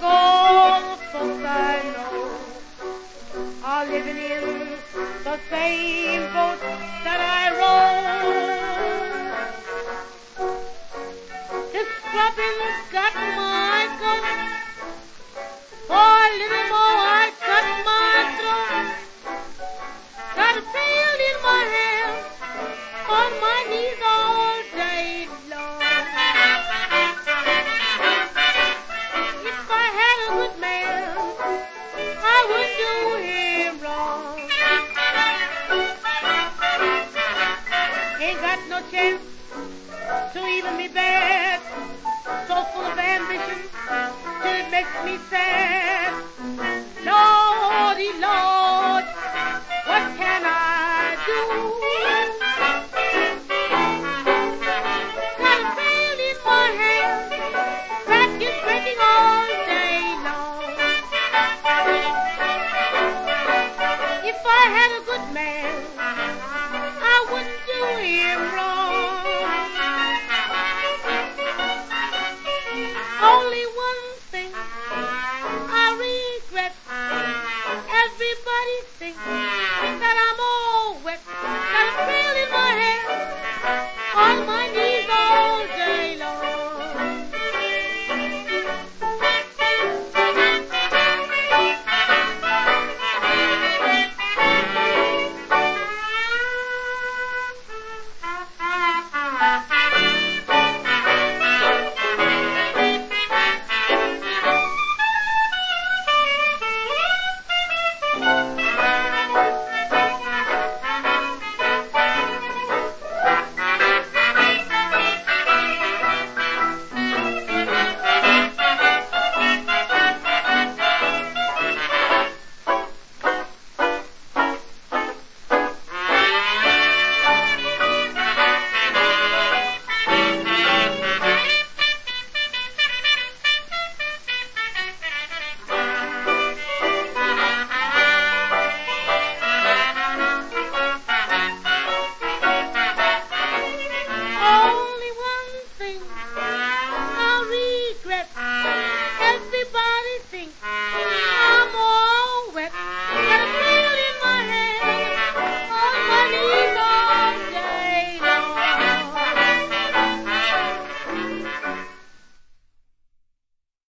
all the folks I know are living in the same boat that I rode. This scrubbing's got my goat. For a little more I cut my throat. Got a pail in my hand, on my knees all day long. If I had a good man, I would do him wrong. Ain't got no chance to even be bad, so full of ambition till it makes me sad. Lordy, Lord, what can I do? Got a pail in my hand, practice drinking all day long. If I had a good man, I wouldn't do him wrong. Only one thing I regret. Everybody thinks that I'm all wet. Got a pail in my hand, on my knees all day long. Only one thing